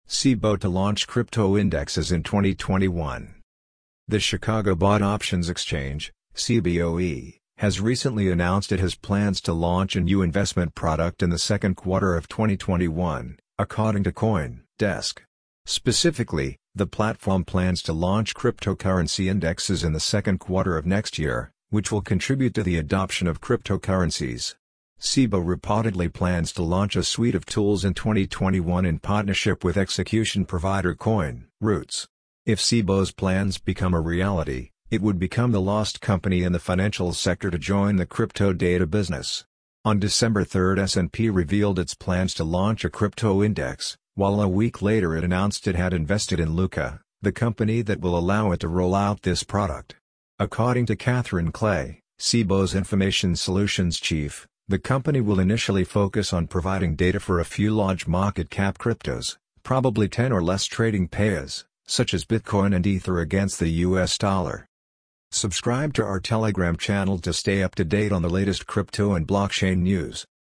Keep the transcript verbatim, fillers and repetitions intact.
Cboe to launch crypto indexes in twenty twenty-one. The Chicago Bond Options Exchange, C B O E, has recently announced it has plans to launch a new investment product in the second quarter of twenty twenty-one, according to CoinDesk. Specifically, the platform plans to launch cryptocurrency indexes in the second quarter of next year, which will contribute to the adoption of cryptocurrencies. Cboe reportedly plans to launch a suite of tools in twenty twenty-one in partnership with execution provider CoinRoots. If Cboe's plans become a reality, it would become the last company in the financial sector to join the crypto data business. On December third, S and P revealed its plans to launch a crypto index, while a week later it announced it had invested in Luca, the company that will allow it to roll out this product. According to Catherine Clay, Cboe's Information Solutions chief, the company will initially focus on providing data for a few large market cap cryptos, probably ten or less trading pairs, such as Bitcoin and Ether against the U S dollar. Subscribe to our Telegram channel to stay up to date on the latest crypto and blockchain news.